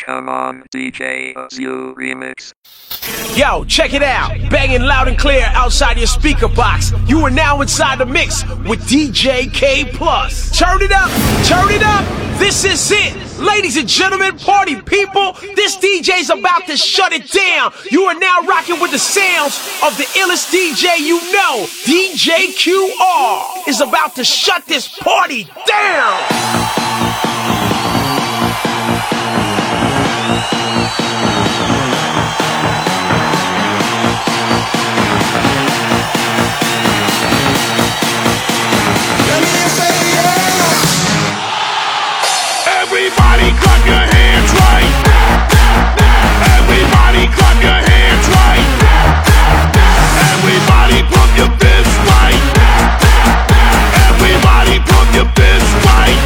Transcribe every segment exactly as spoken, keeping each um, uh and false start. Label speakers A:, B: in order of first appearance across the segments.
A: Come on, D J Azu Remix.
B: Yo, check it out. Banging loud and clear outside your speaker box. You are now inside the mix with D J K Plus. Turn it up, turn it up. This is it. Ladies and gentlemen, party people, this D J's about to shut it down. You are now rocking with the sounds of the illest D J you know. D J Q R is about to shut this party down.
C: Everybody clap your hands right. Everybody clap your hands right. Everybody pump your fists right. Everybody pump your fists right.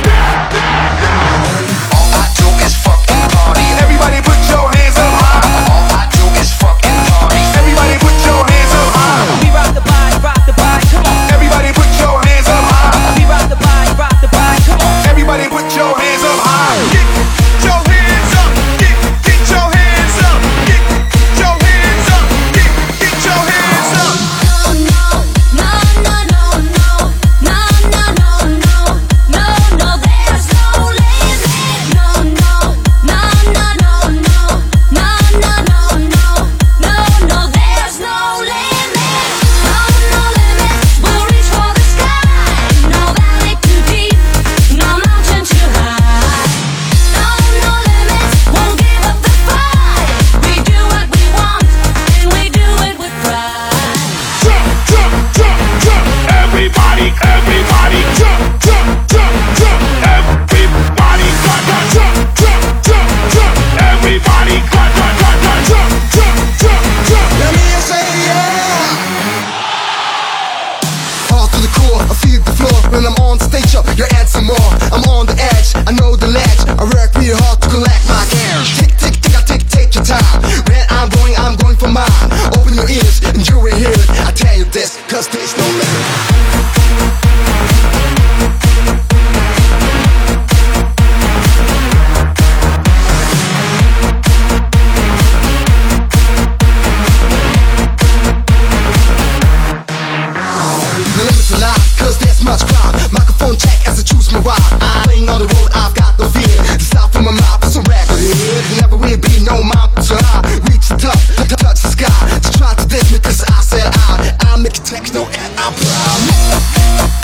D: All I do is fucking party. Everybody put your hands up high. All I do is fucking party. Everybody put your hands up high.
E: We rock the body, rock the body, come on.
D: Everybody put your hands up high.
E: We rock the body, rock the body, come on.
D: Everybody put your hands up high. Get your hands up. Get, get your hands up. Get, get your hands up. Get, get your hands up.
F: No, no, no, no, no, no, no, no, no, no, no, there's no limit. No, no, no, no, no, no, no, no, no, no, no, no, there's no limit. No, no limits. We'll reach for the sky. No valley too deep. No mountain too high. No, no limits. Won't give up the fight. We do what we want, and we do it with pride.
C: Jump, jump, jump, jump. Everybody, everybody jump, jump, jump, jump. Everybody clap, clap, jump, jump, jump, jump. Everybody clap, clap, clap, clap, jump, jump, jump, jump.
D: Let me say yeah. All to the core, I feel the floor when I'm on stage. Up, you're adding more. I'm on the edge, I know the ledge. I work real hard to collect my cash. Tick, tick, tick, I tick, take your time. Where I'm going, I'm going for mine. Open your ears and you will hear it. I tell you this, cause there's no limit. The limit's a lot, cause there's much crowd. Microphone check as I choose my route. I'm playing on the road, I've got no fear. The sound from my mouth is a record here. Never will be no mountain to high. Reach the top, t- touch the sky. To try to diss me cause I said I I'll make it techno and I'm proud.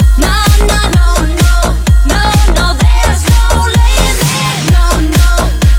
F: No, no, no, no, no, no, there's no limit. No, no,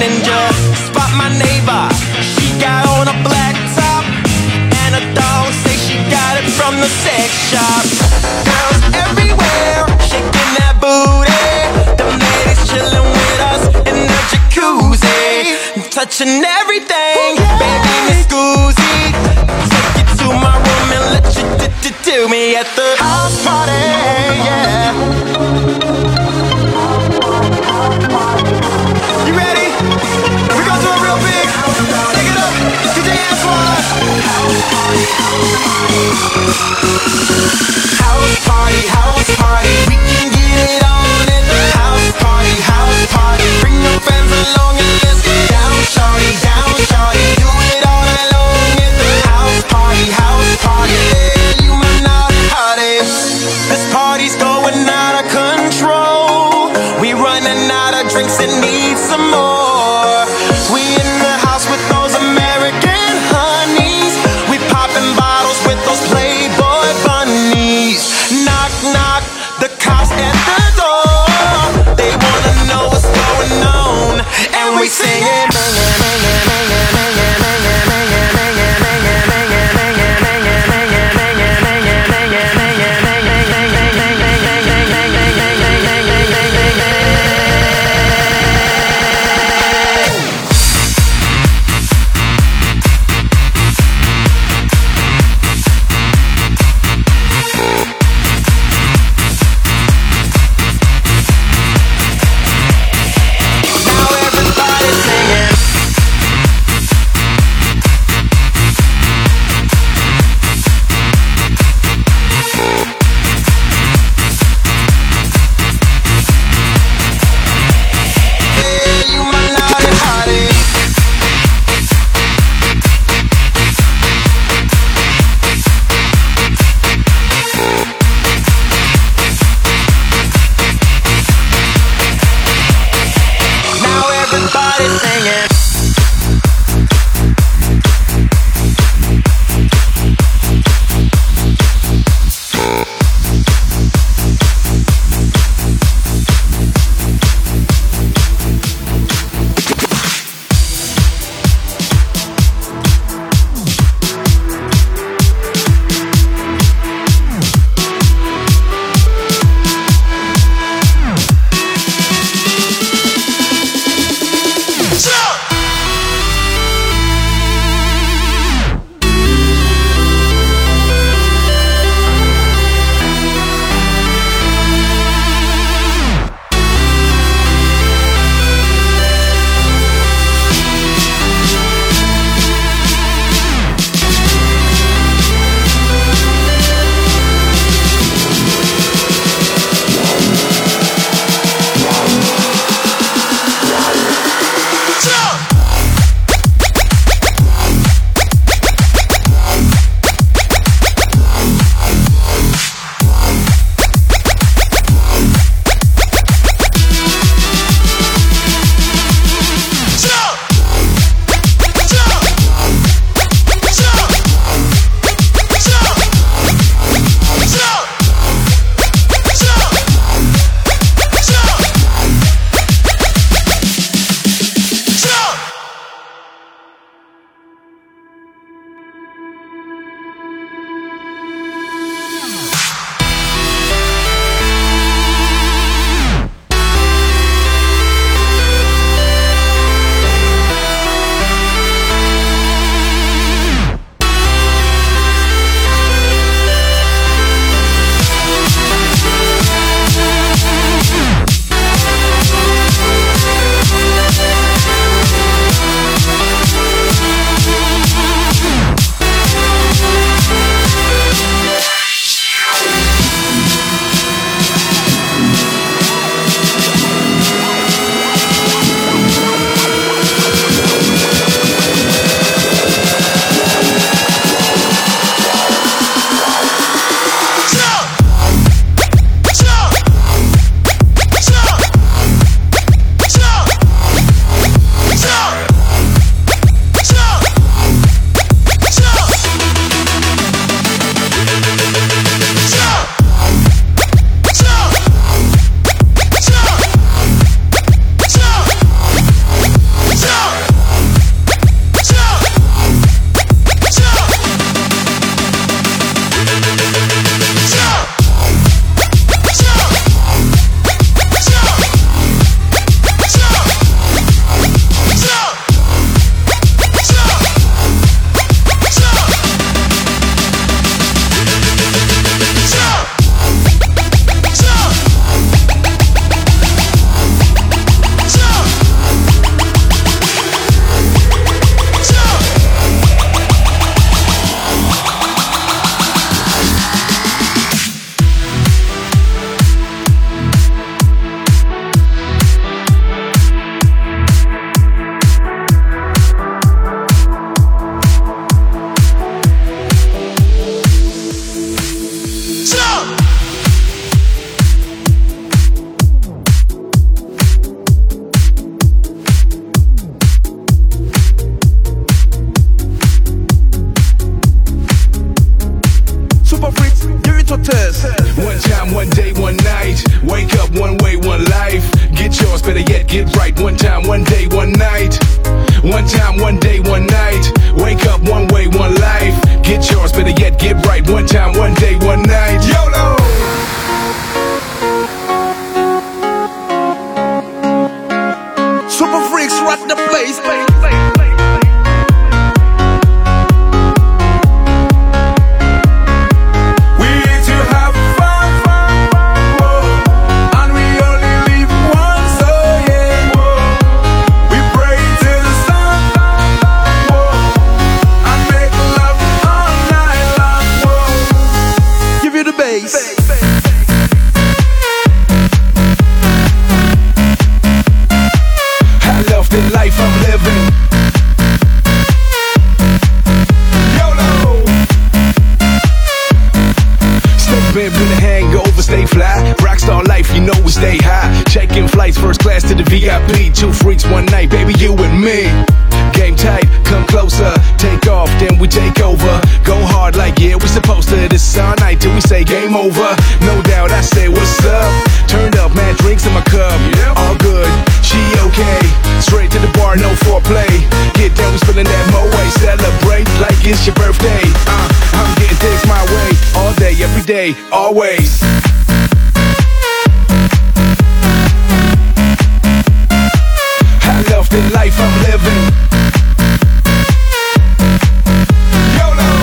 G: ninja. Spot my neighbor, she got on a black top, and a dog say she got it from the sex shop. Girls everywhere, shaking that booty. The ladies chilling with us in the jacuzzi, touching everything, baby Miss Goozy. Take you to my room and let you do me at the house party, yeah. You ready? We gon' do it real big. Take it up, D J Antoine. House party, house party. We can get it on in the house party, house party. Bring your friends along and let's get down, shawty, down, shawty. Do it all night long in the house party, house party. Yeah, you might not party. This party's going out of control. We running out of drinks and need some more. We in the house with those American honeys. We popping bottles with those Playboy bunnies. Knock, knock, the cops at the door. They wanna know what's going on, and we singing.
C: We here to have fun, fun, fun, whoa. And we only live once, so yeah, whoa. We pray to the sun, whoa. And make love all night long, whoa. Give you the bass. I love the life I'm living. YOLO. Stay bent with a hangover, stay fly. Rockstar life, you know we stay high. Checking flights, first class to the V I P. Two freaks one night, baby, you and me. Game tight, come closer. Take off, then we take over. Go hard like yeah, we supposed to. This is our night till we say game over. No doubt I say what's up. Turned up, mad drinks in my cup. All good, she okay. Straight to the bar, no foreplay. Get down, we spillin' that moe. Celebrate like it's your birthday. Uh, I'm getting things my way. All day, every day, always. I love the life I'm living. YOLO.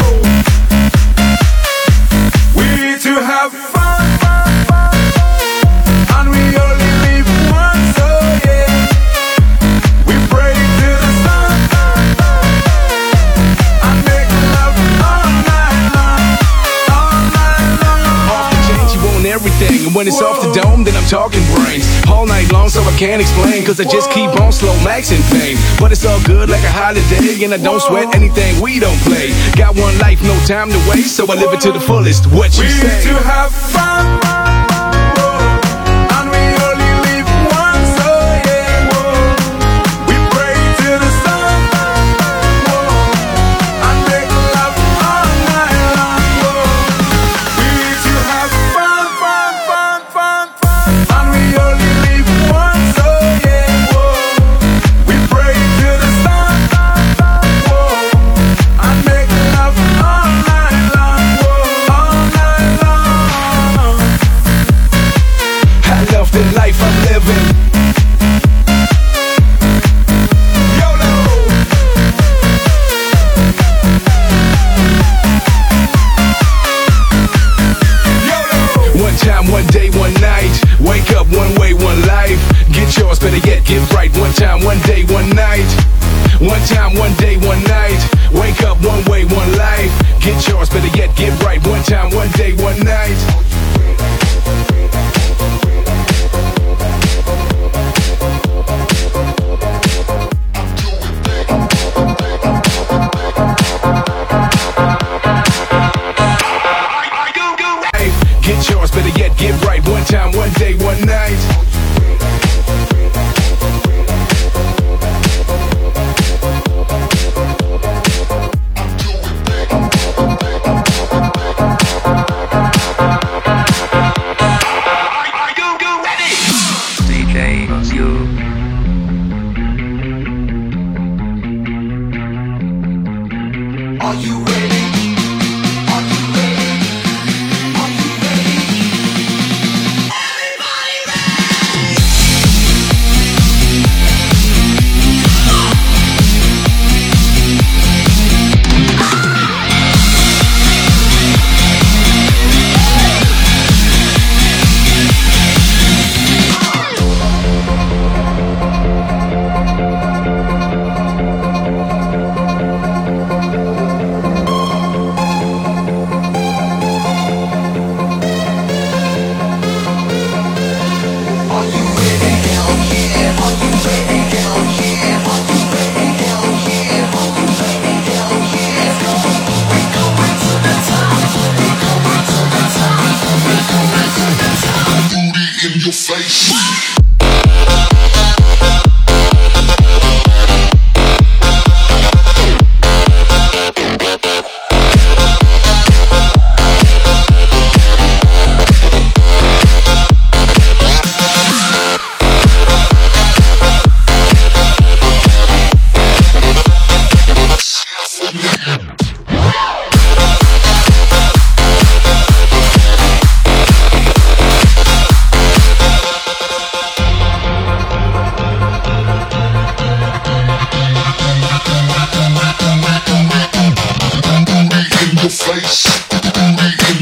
C: We here to have fun, fun, fun, and we only live once, so yeah. We pray to the sun, and make love all night long, all night long. Off the change, you want everything, and when it's off the dome, then I'm talking brains. All night long, so I can't explain, cause I just keep on slow maxing pain. But it's all good like a holiday, and I don't sweat anything we don't play. Got one life, no time to waste, so I live it to the fullest. What you say? We here to have fun, and we only live once, so yeah, whoa. We pray to the sun, whoa, and make love all night long, whoa. We here to have fun, fun, fun, fun, fun, and we only live once, so yeah, whoa. We pray to the sun, whoa, and make love all night long, whoa, all night long. I love the life I'm living. YOLO. YOLO. One time, one day, one night. Wake up one way, one life. Get yours, better yet, get right. One time, one day, one night. One time, one day, one night. Wake up one way, one life. Get yours, better yet, get right. One time, one day, one night. Get yours, better yet, get right. One time, one day, one night.
A: D J Azul.
D: Are you ready? Are you ready? Are you ready? Everybody ready?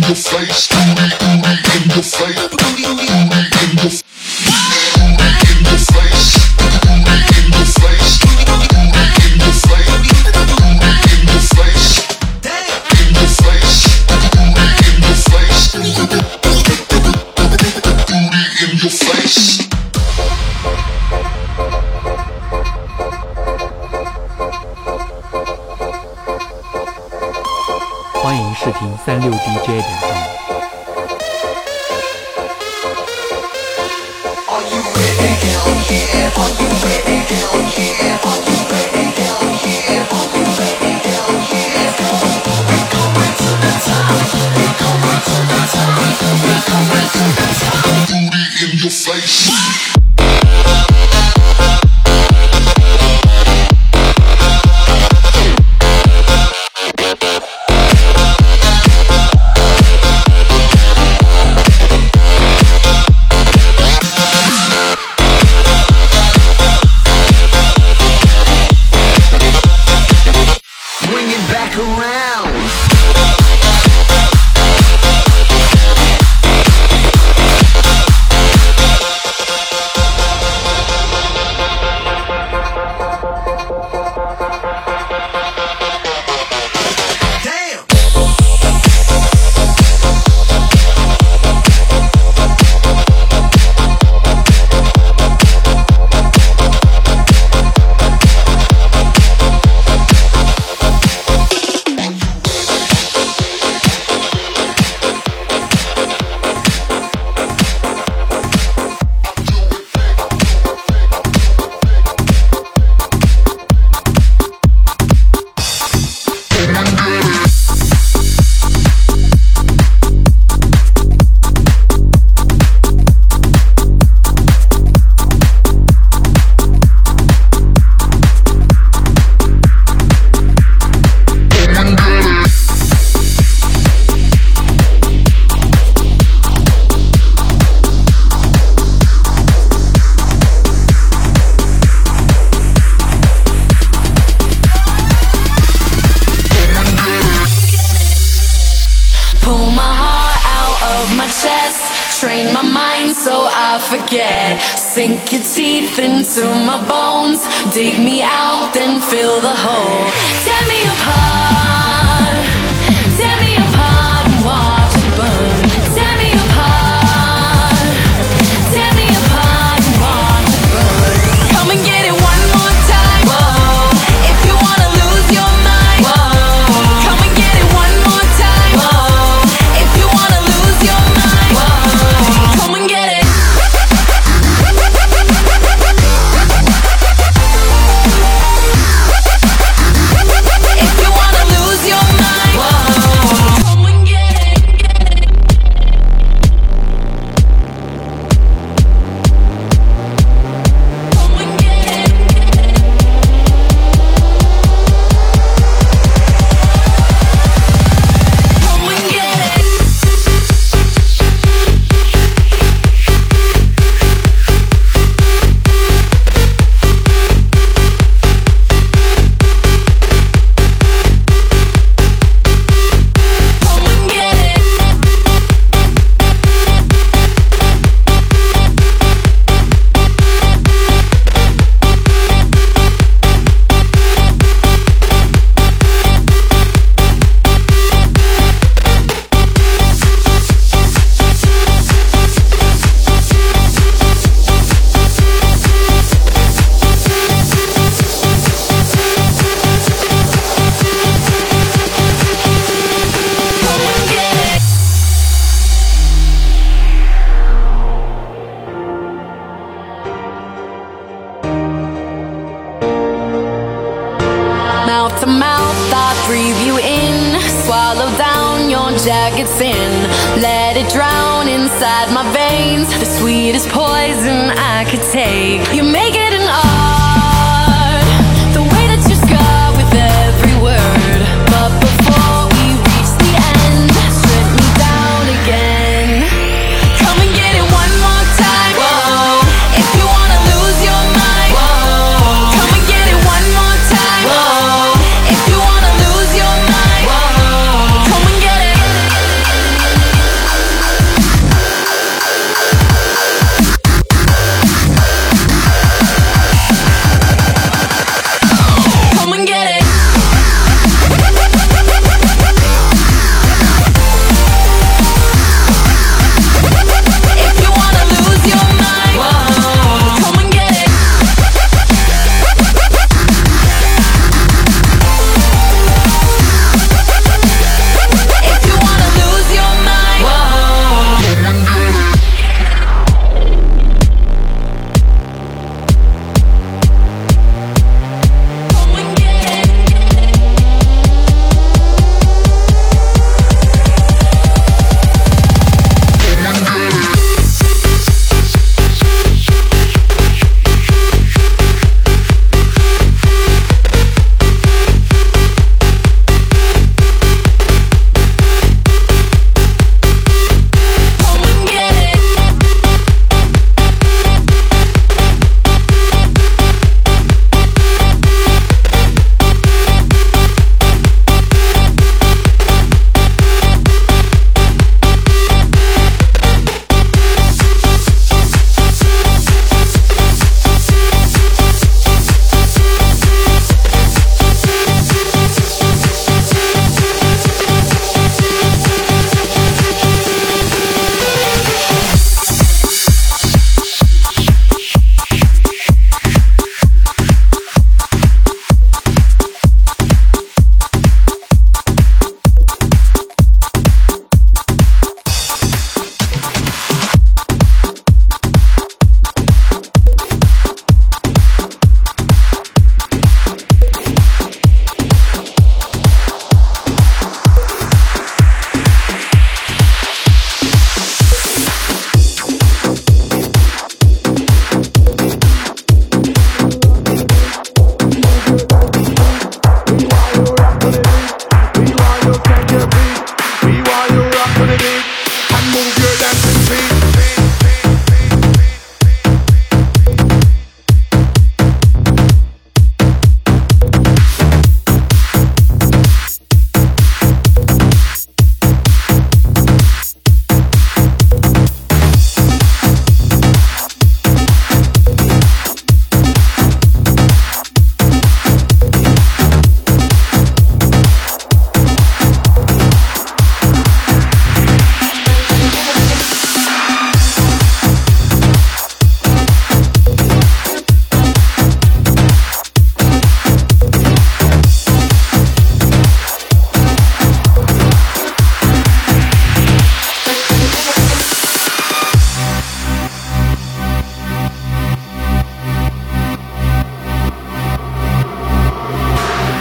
C: your face, booty, booty in your face, booty, booty in your face, booty in your face, booty in your face, booty in your face, booty in your face, in your face, booty in your face, booty in your face.
H: 欢迎试听三六 D J 点 com。
C: Booty in your face.
F: Train my mind so I forget. Sink your teeth into my bones. Dig me out, then fill the hole. Tear me apart. Tear me apart and watch it burn. Tear me apart. Tear me apart and watch it burn. Come and get it one more time. Whoa. If you wanna lose your mind. Whoa. Come and get it one more time. Whoa. If you wanna lose your mind. Whoa. Come and get it. If you wanna lose your mind. Whoa. Come and get it. Come and get it. Come and get it. Come and get it. Come and get it. Mouth to mouth, I breathe you in. Swallow down your jagged sin. Let it drown inside my veins. The sweetest poison I could take. You make it an art. The way that you scar with every word. But before we reach the end, strip me down again. Come and get it one more time. Whoa. If you wanna lose your mind. Whoa. Come and get it one more time. Whoa. If you wanna lose your mind. Whoa. Come and get it.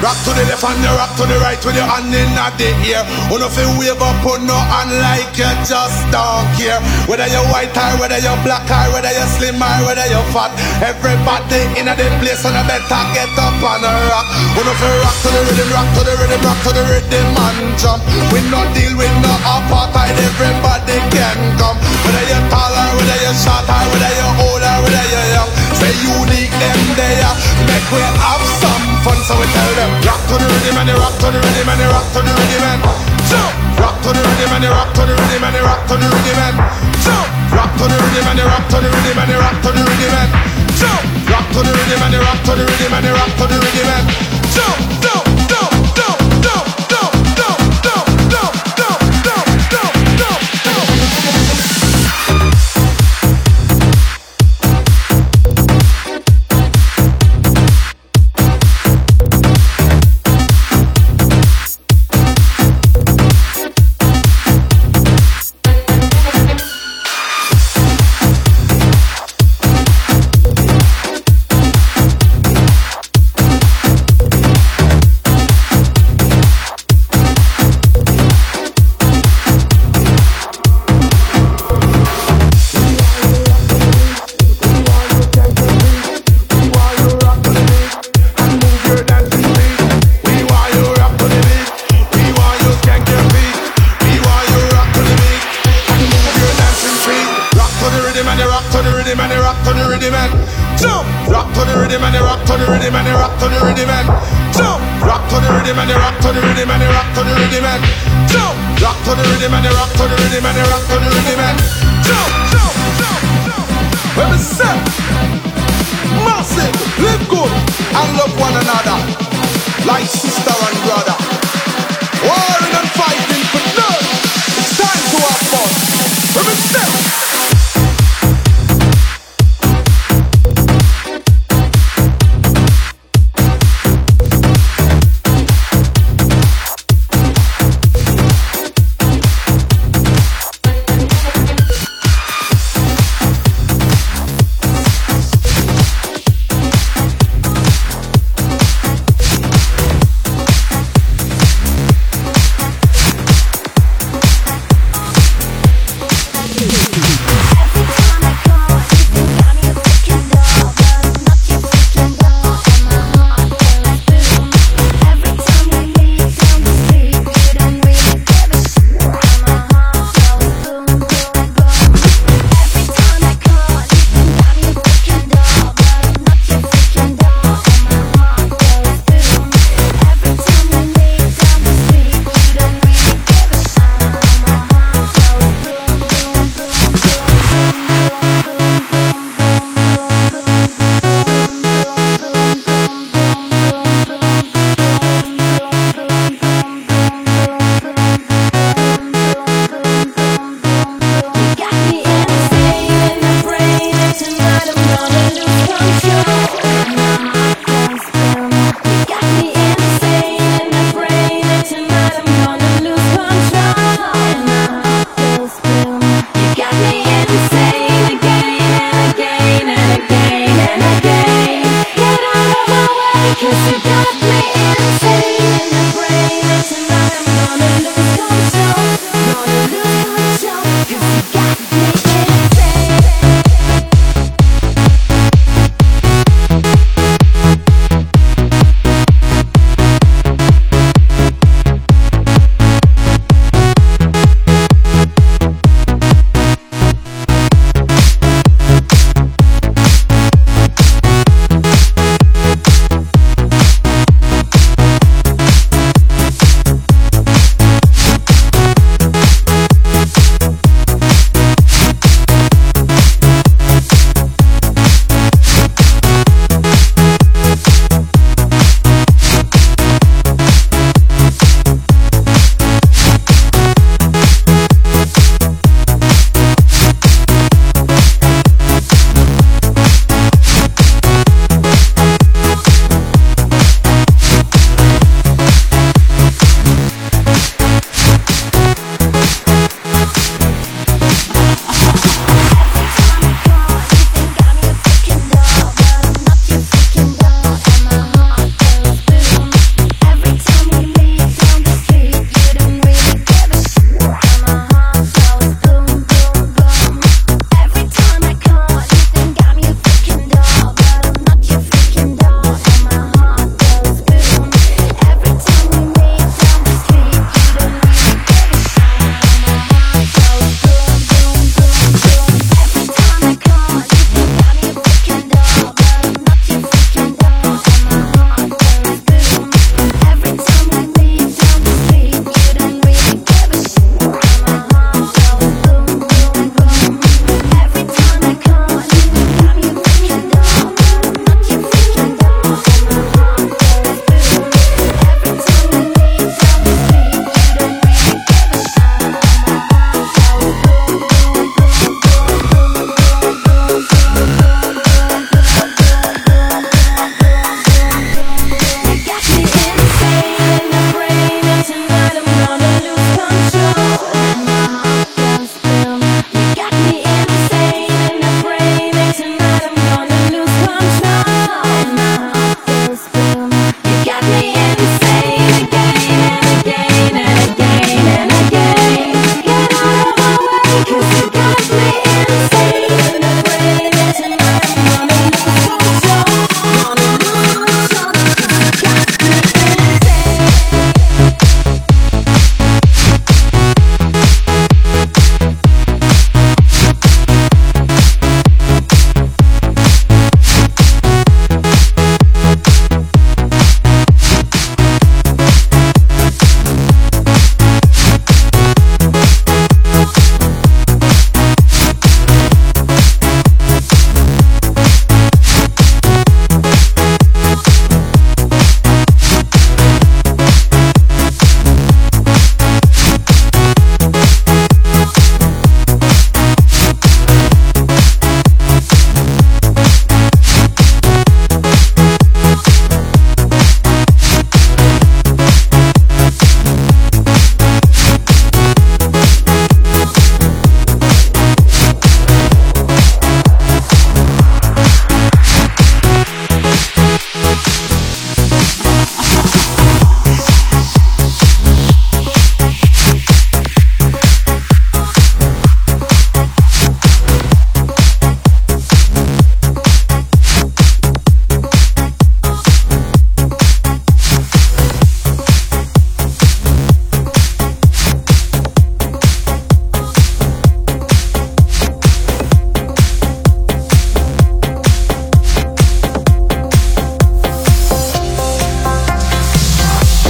C: Rock to the left and you rock to the right with your hand in the ear. You know feel wave up on no hand like you just don't care. Whether you're white or whether you're black or whether you're slim or whether you're fat, everybody in a place on a better get up and rock. You know feel rock to the rhythm, rock to the rhythm, rock to the rhythm and jump. We no deal with no apartheid, everybody can come. Whether you're tall or whether you're short or whether you're old or whether you're young, say unique them there. Make we have some fun, so we tell them rock to the rhythm and they rock to the rhythm and they rock to the rhythm and jump. Rock to the rhythm and they rock to the rhythm and they rock to the rhythm and jump. Rock to the rhythm and they rock to the rhythm and they rock to the rhythm and jump. Rock to the rhythm and they rock to the rhythm and they rock to the rhythm and jump, jump, jump, jump, jump, jump, jump, jump, jump, jump, jump, jump, jump, jump.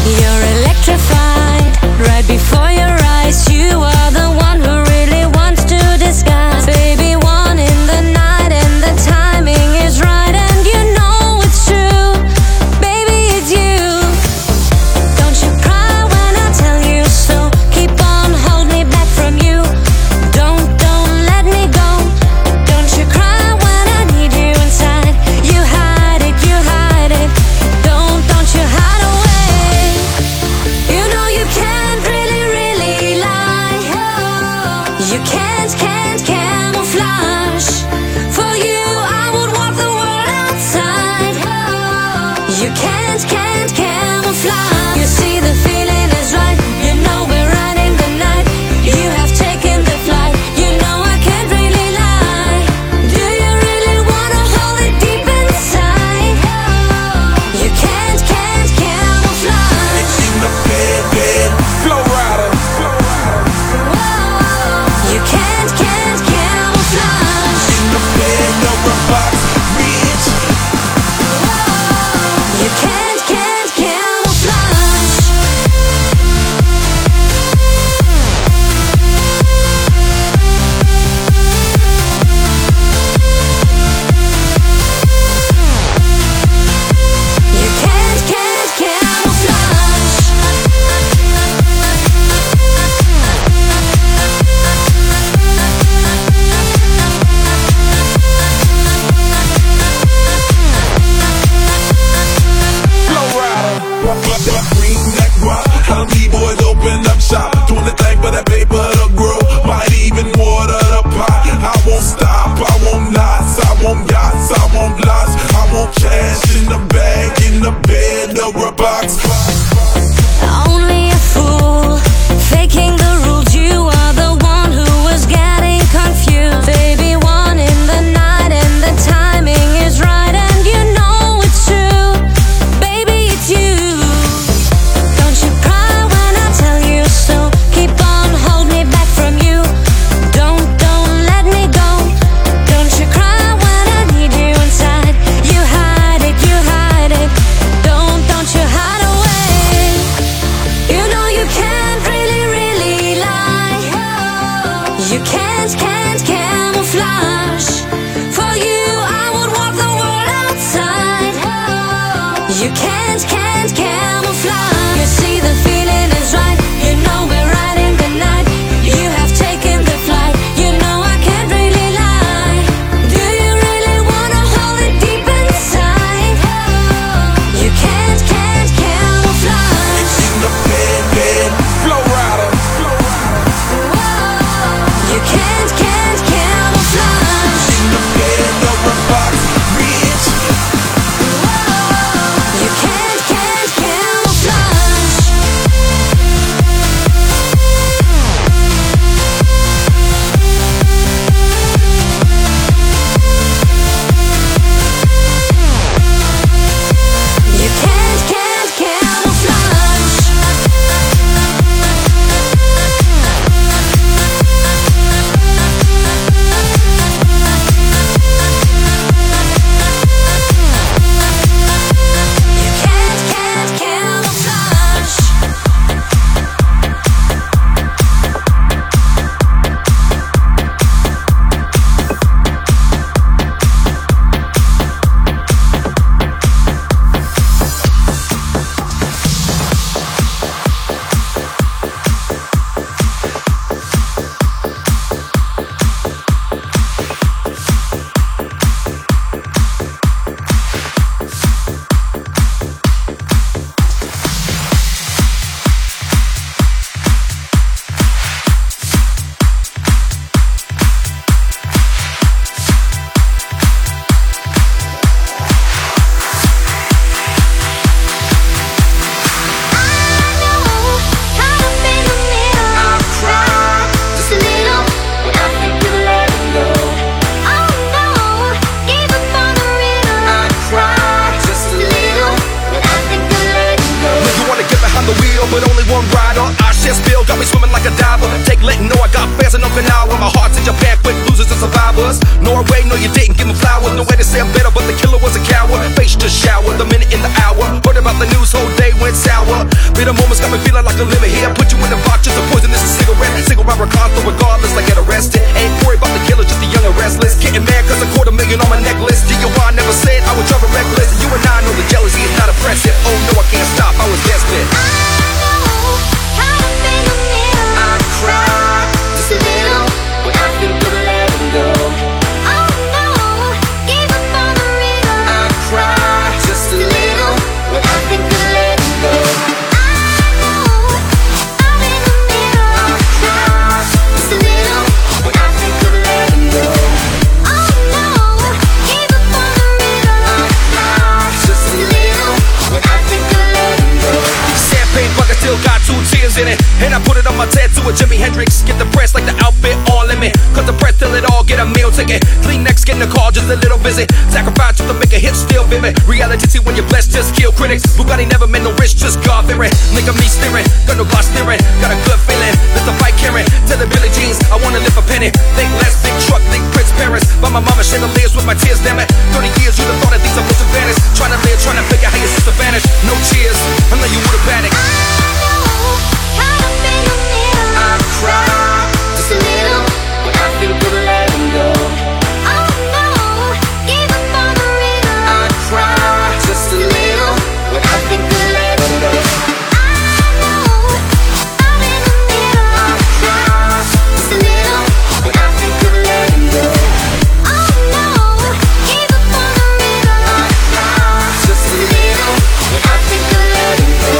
F: You're electrified right before your eyes. You are the one who really wants to disguise. Baby, one in the night and the timing is right, and you know it's true. Baby, it's you. Don't you cry when I tell you so. Keep on holding me back from you. Don't, don't let me go. Don't you cry when I need you inside. You hide it, you hide it. Don't, don't you hide away. You know you can't really, really lie. You can't, can't camouflage. For you, I would walk the world outside. You can't, can't camouflage. You see the feeling is right. You know we're riding the night. You have taken the flight. You know I can't really lie. Do you really wanna hold it deep inside? You can't, can't camouflage.
C: In the bed, bed, flow rider.
F: You can't, can't camouflage.
C: In the bed, no box, bitch.
F: You can't, can't camouflage. You can't, can't camouflage.
C: Flow rider. Green neck rock. How them B-boys open up shop. Doing the thing for that paper to grow. Might even water the pot. I won't stop. I won't knots. I won't yachts. I won't lots. I want cash in the bag, in the bed, or a box.
F: Only a fool faking the rules. You are the one who was getting confused. Baby, one in the night and the timing is right, and you know it's true. Baby, it's you. Don't you cry when I tell you so. Keep on holding me back from you. Don't, don't let me go. Don't you cry when I need you inside. You hide it, you hide it. Don't, don't you hide away. You know you can't really, really lie. You can't, can't camouflage. For you, I would walk the world outside. You can't, can't camouflage. You see the feeling is right. You know we're riding the night. You have taken the flight. You know I can't really lie. Do you really wanna hold it deep inside? You can't, can't camouflage.
C: In the bed, bed, flow rider.
F: You can't, can't camouflage.
C: In the bed, or a box, bitch.
F: You can't, can't camouflage. You can't, can't camouflage. You can't, can't camouflage.
I: But only one rider, our shit spill, got me swimming like a diver. Take letting know I got fans in Okinawa. My heart's in Japan, with losers and survivors. Norway, no you didn't give me flowers. No way to say I'm better, but the killer was a coward. Face to shower, the minute in the hour. Heard about the news, whole day went sour. Been Little moments got me feeling like a limit here. Put you in the box, just a poison, this is a cigarette. Single robber constant regardless, like get arrested. Ain't worried about the killer, just the young and restless. Getting mad cause a quarter million on my necklace. D U I never said I would drive a reckless. You and I know the jealousy is not oppressive. Oh no, I can't stop, I was destined. I cry just a little when I think of letting go.
F: Oh no, gave up on the riddle.
I: I cry just a little when I think of letting go.
F: I know, I'm in the middle.
I: I cry just a little when I think of letting go.
F: Oh no, gave up on the riddle.
I: I cry just a little when I think of letting go. Champagne bucket still got two tears in it, and I put it on my tattoo with Jimi Hendrix. Get the press like the outfit on limit, cause the breath till it all get a meal ticket. Kleenex getting the call just a little busy. Sacrifice to make a hit still vivid. Reality T when you're blessed just kill critics. Bugatti never meant no rich, just God fearing. Look at me steering, got no glass steering. Got a good feeling, let the fight carrying. Tell the Billie Jeans I wanna live a penny. Think less, big truck, think Prince Paris. But my mama chandeliers with my tears, damn it. Thirty years you'd have thought that these are disadvantage. Trying to live, trying to figure how your sister vanished. No cheers, I know you would've panicked. I cry just a little when I think of letting go.
F: Oh no, gave up on the riddle.
I: I cry just a little when I think of letting go.
F: I know, I'm in the middle.
I: I cry just a little when I think of letting go.
F: Oh no, gave up on the riddle.
I: I cry just a little when I think of letting go.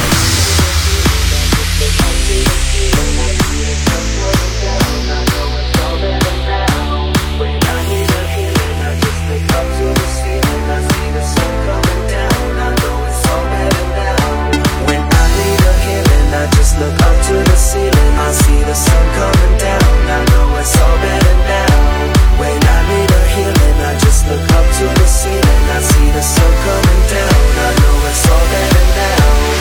G: Look up to the ceiling, I see the sun coming down. I know it's all better now. When I need a healing, I just look up to the ceiling. I see the sun coming down. I know it's all better now.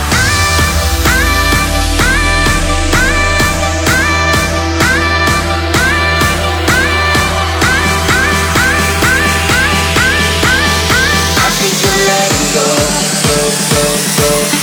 G: I think you're letting go, go, go, go.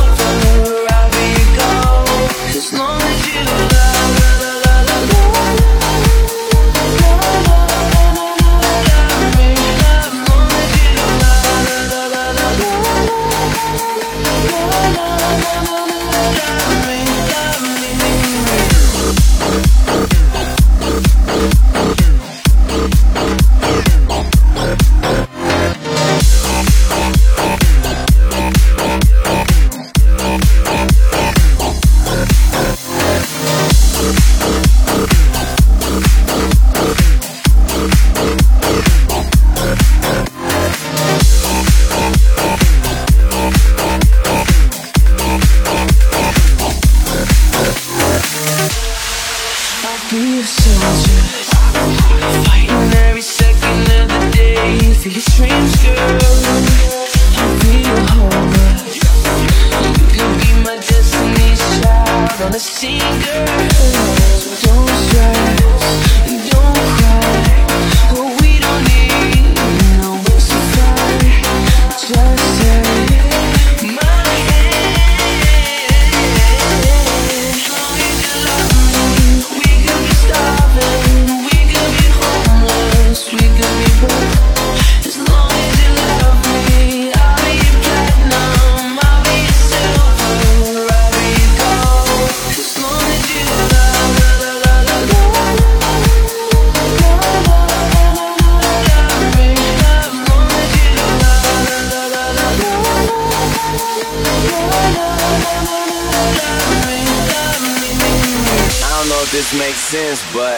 G: As long as you love, la, la, la, la, la.
J: a soldier, fighting every second of the day for your dreams, girl. I'll be your homer. You could be my destiny's child on the scene, girl. So don't stress, don't cry. What we don't need, no words to fight. Just take my hand. As long as you love me, we could be starving, we could be homeless, we could be broke. As long as you love me, I'll be your platinum, I'll be your silver, wherever you go. As long as you love, love, love, love, love, love me, as long as you
I: I don't know if this makes sense, but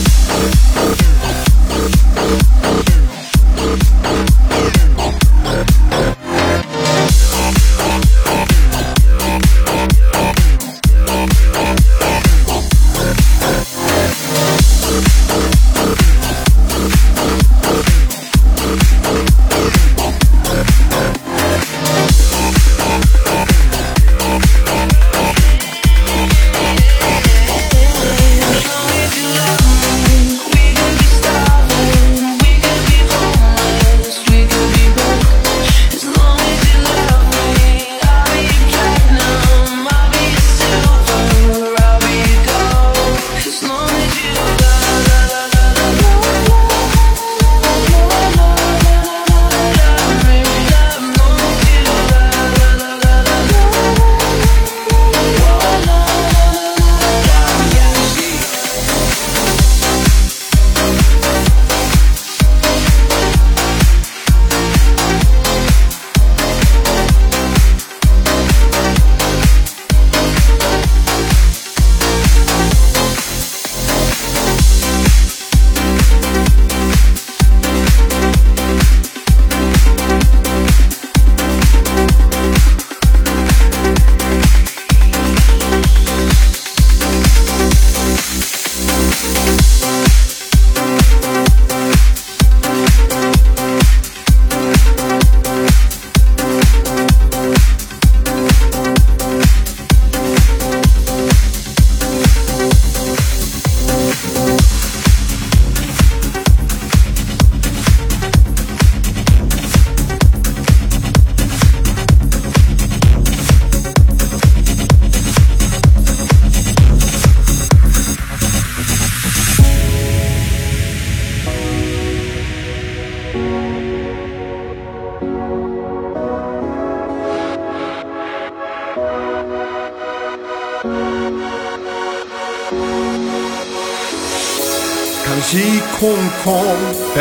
K: 강시콩콩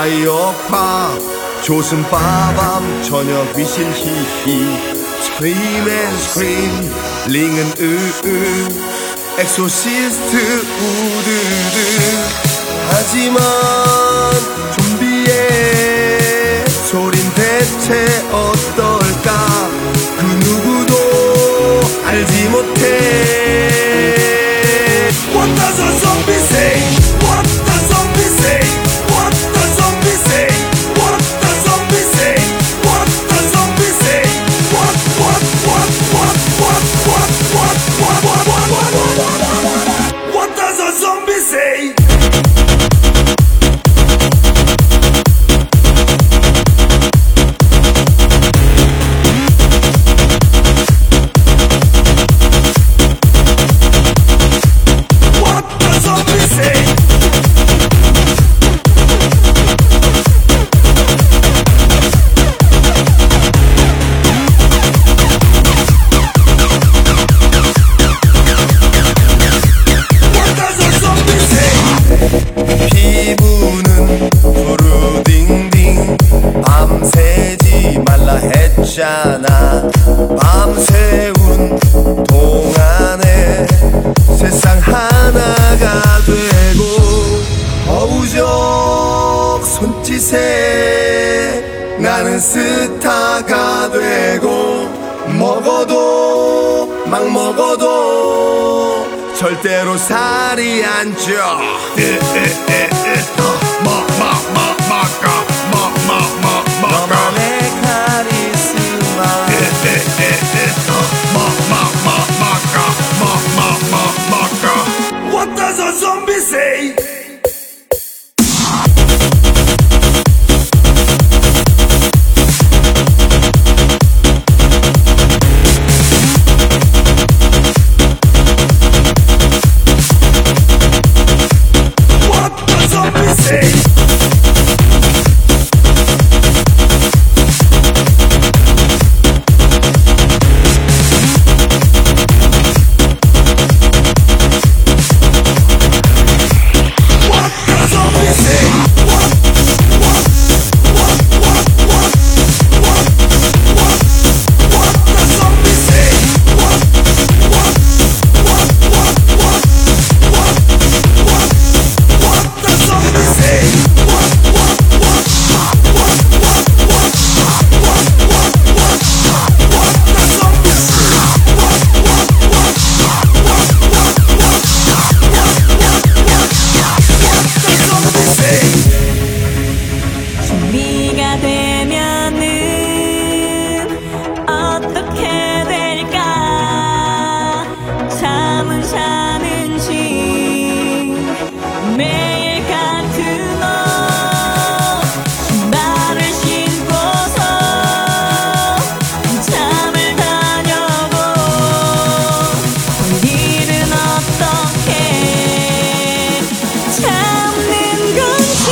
K: 뱀파이어파 조슴빠밤 저녁 위신 히히 스크림 앤 스크림 링은 으으 엑소시스트 우드드 하지만 좀비의 소린 대체 어떨까 그 누구도 알지 못해 What does a zombie say? What does zombie say? What does zombie say? What does zombie say? What does zombie say? What what what what what what what what what what what What does a zombie say? 피부는 푸르딩딩 밤새지 말라 했잖아 밤새운 동안에 세상 하나가 되고 어우적 손짓에 나는 스타가 되고 먹어도 막 먹어도 절대로 살이 안 쪄. 너만의 카리스마. What does a zombie say?
F: 준비가 되면은 어떻게 될까? 잠은 자는지 매일 같은 옷 신발을 신고서 잠을 다녀고 일은 어떻게 참는 건지.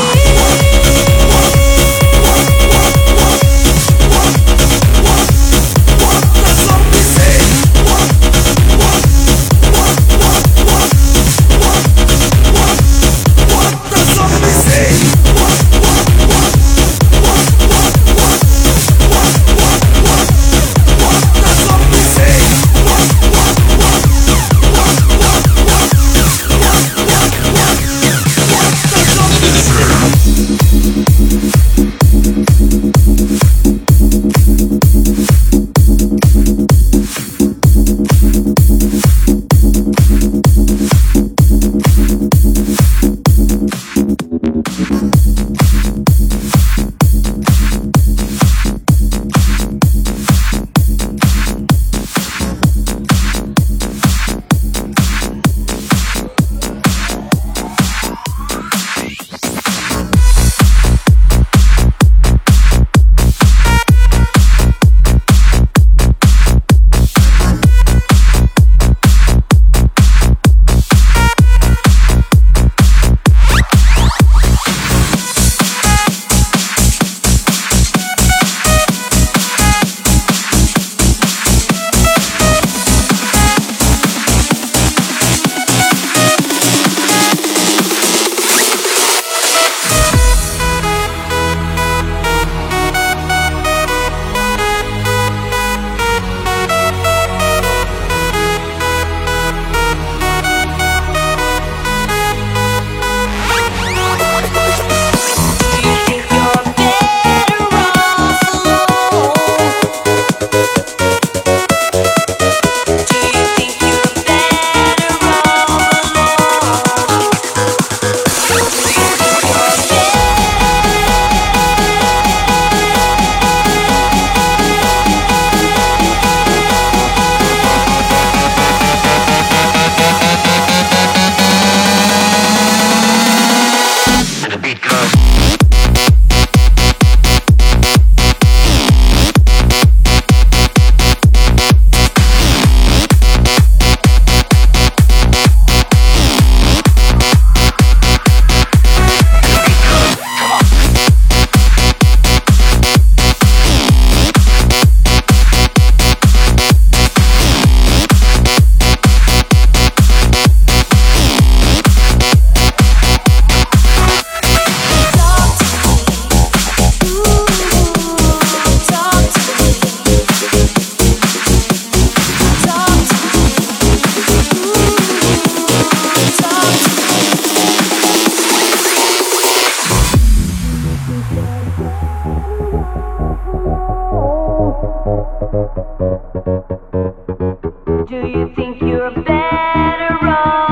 J: Do you think you're better off?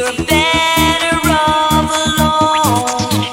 F: you're better off alone.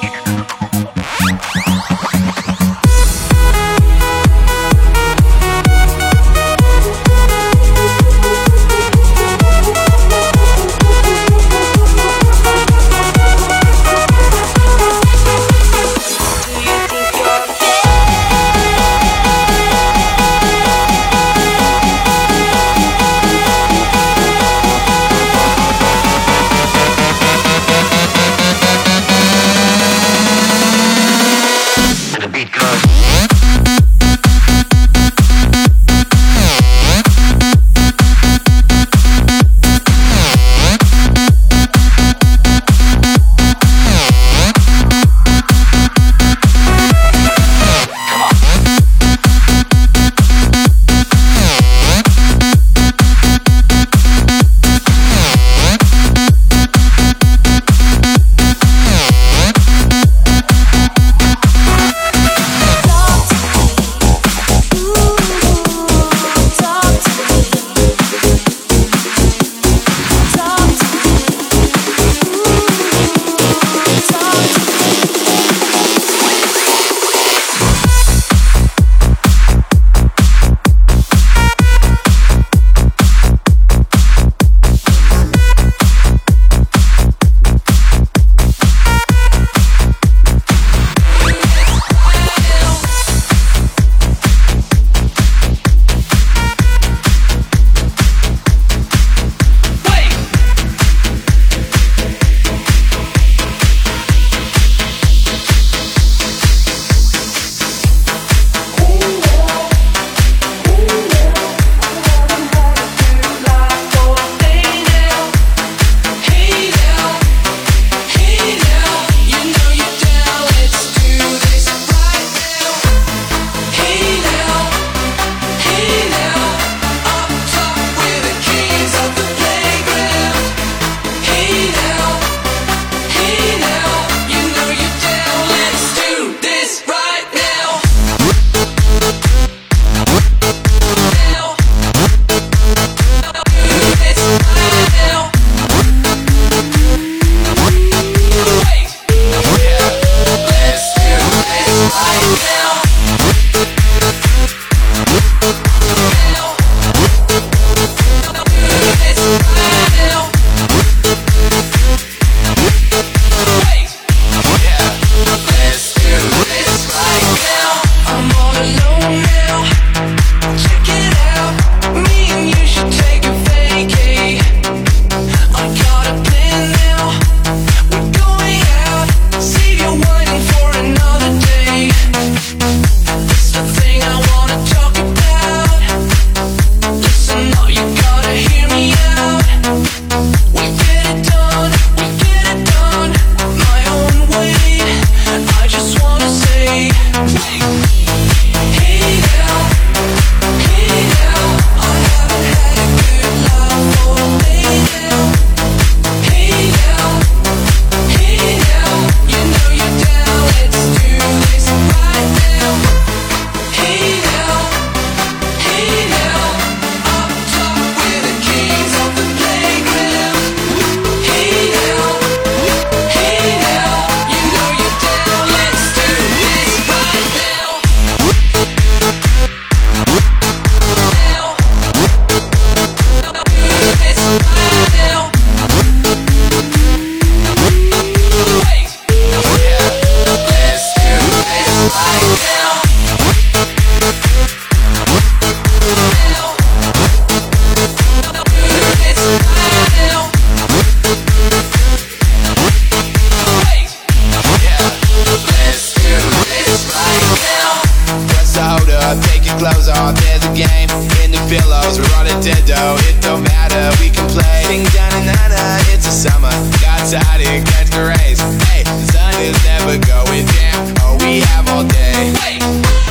L: clothes on, there's a game in the pillows. We're on a Nintendo, it don't matter, we can play. Ding dong and nana, it's a summer. Got outside and catch the rays. Hey, the sun is never going down. Oh, we have all day. Wait.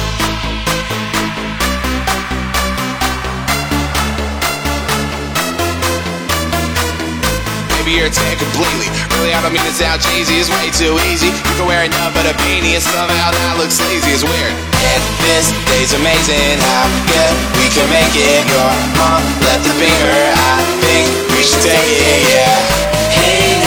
L: You're tan completely. Really, I don't mean to sound cheesy. It's way too easy. You can wear enough but a beanie and somehow that looks sleazy. It's weird. And this day's amazing. How good we can make it. Your mom left the finger. I think we should take it. Yeah. Hey.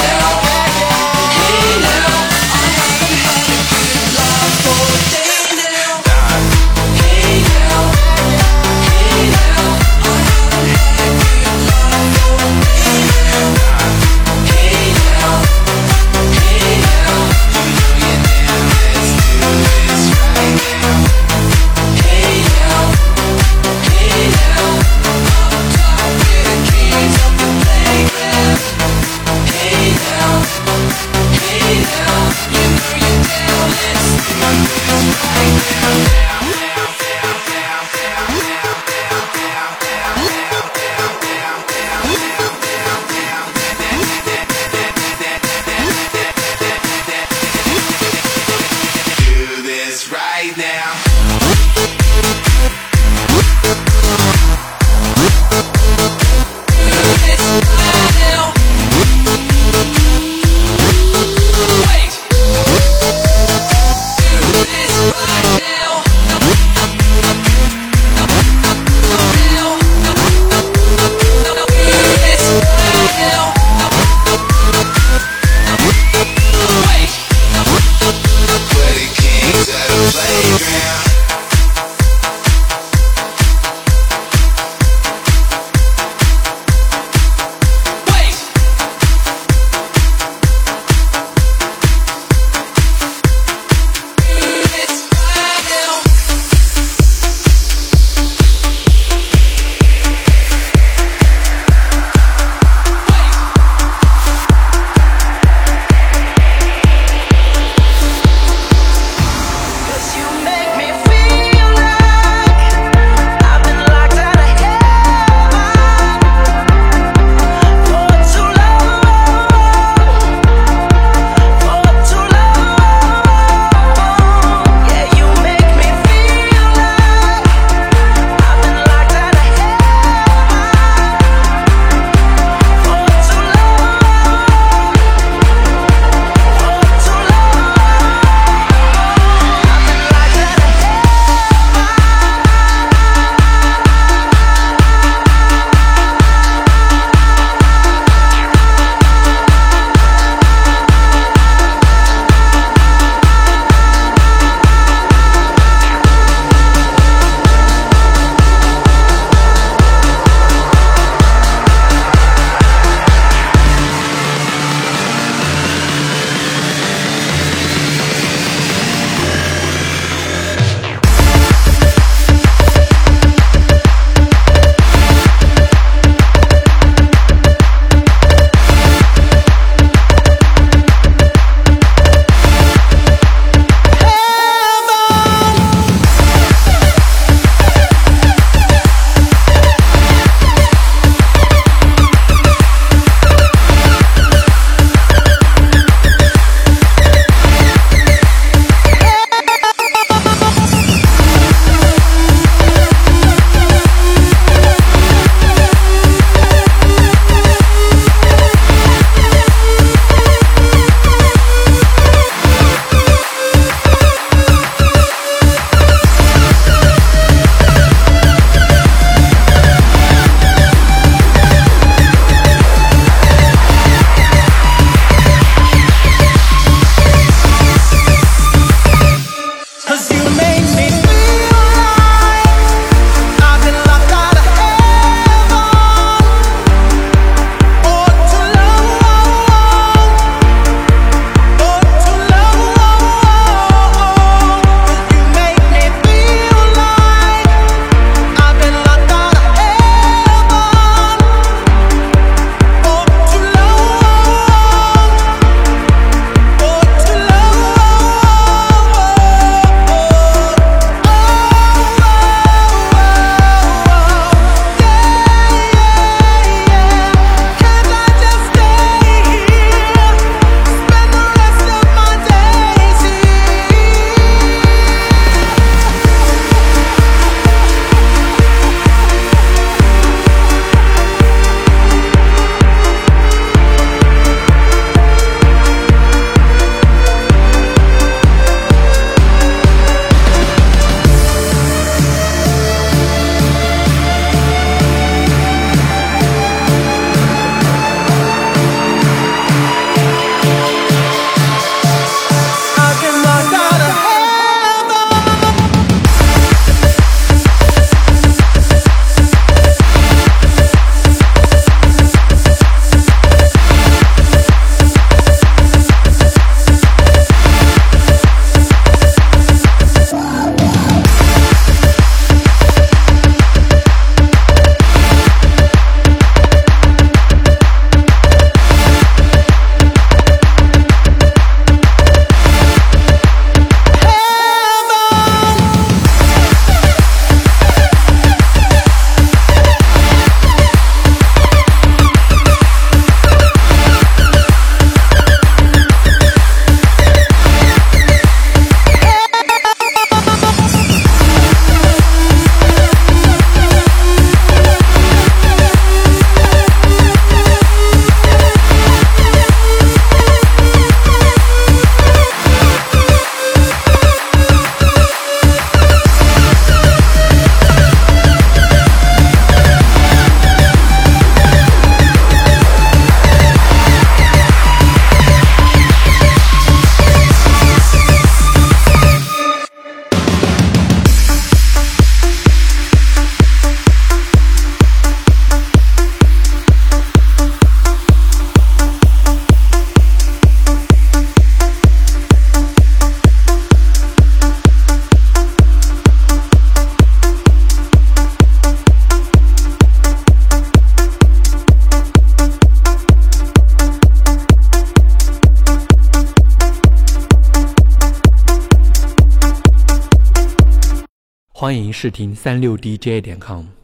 H: 欢迎试听三六 D J 点 com。